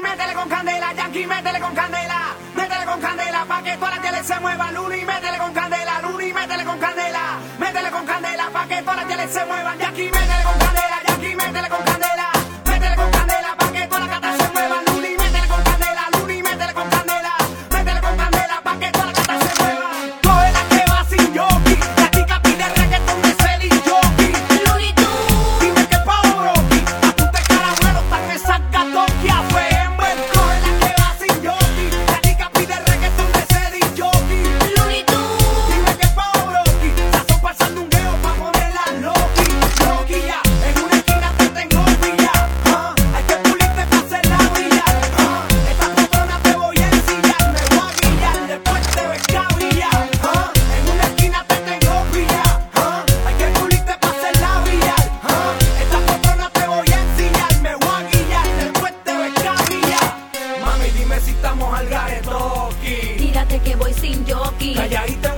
métele con candela, Yankee, métele con candela, pa' que todas las teles se muevan, Luni, métele con candela, Luni, métele con candela, pa' que todas las teles se muevan, Yankee, métele con candela, Yankee, métele con candela, pa' que todas las gatas se muevan, Luni, métele con candela, Luni, métele con candela, pa' que todas las gatas se muevan. Coge la que va sin jockey, la chica pide reggaetón de Celi Jockey. Looney Tunes. Dime que Pavarotti, apunte caramelo, están esas gatos que afemen. Coge la que va sin jockey, la chica pide reggaetón de Celi Jockey. Looney Tunes. Dime que Pavarotti, la sopa al sandungueo pa' ponerla loqui, loqui ya. En una esquina te tengo pilla, hay que pulirte pa' hacerla brillar. Esta patrona te voy a ensillar, me voy a guillar, después te ves cabrillar. En una esquina te tengo pilla, hay que pulirte pa' hacerla brillar. Esta patrona te voy a ensillar, me voy a guillar, después te ves cabrillar. Mami, dime si estamos al garetoki. Tírate que voy sin jockey. Calladita